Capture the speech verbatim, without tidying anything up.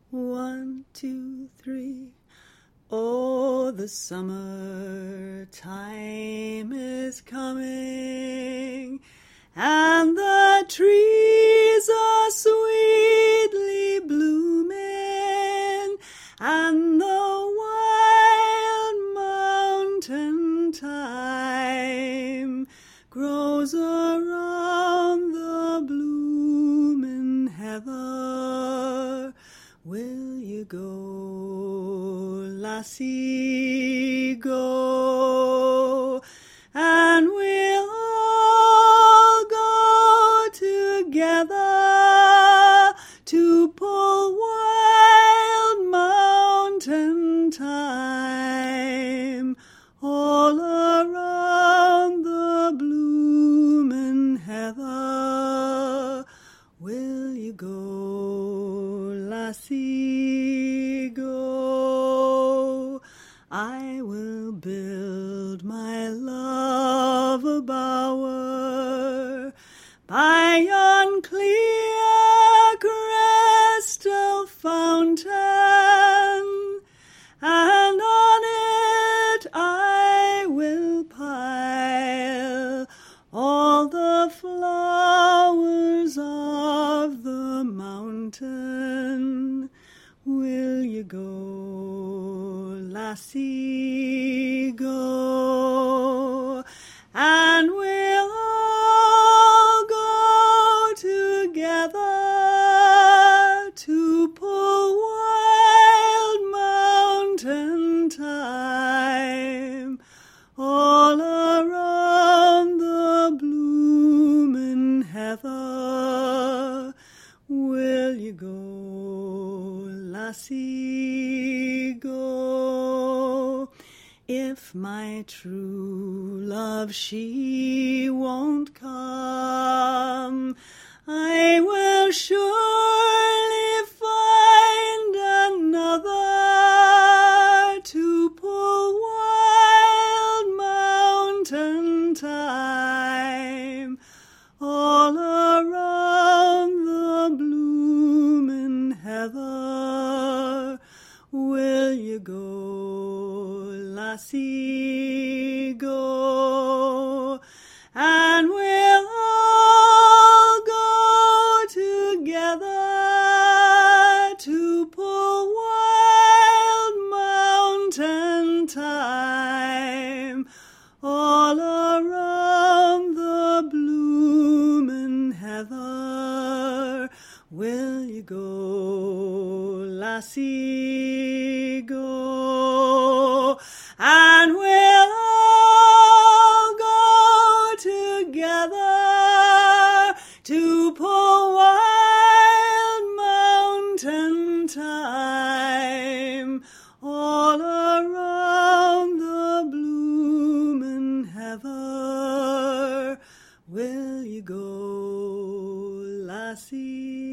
One, two, three. Oh, the summer time is coming, and the trees are sweetly blooming, and the wild mountain thyme grows around the bloomin' heather. Will you go, lassie, go, and we'll all go together to pull wild mountain thyme all around the bloomin' heather. Will you go, lassie, go? I will build my love a bower by yon clear crystal fountain, and on it I will pile all the flowers of the mountain. Will you go, lassie, go, and we'll all go together to pull wild mountain thyme all around the bloomin' heather. Will you go, lassie, go? If my true love she won't come, I will surely find another to pull wild mountain thyme all around the bloomin' heather. Will you go, lassie, go, and we'll all go together to pull wild mountain thyme all around the bloomin' heather. Will you go, lassie, go, and we'll all go together to pull wild mountain thyme all around the bloomin' heather. Will you go, lassie?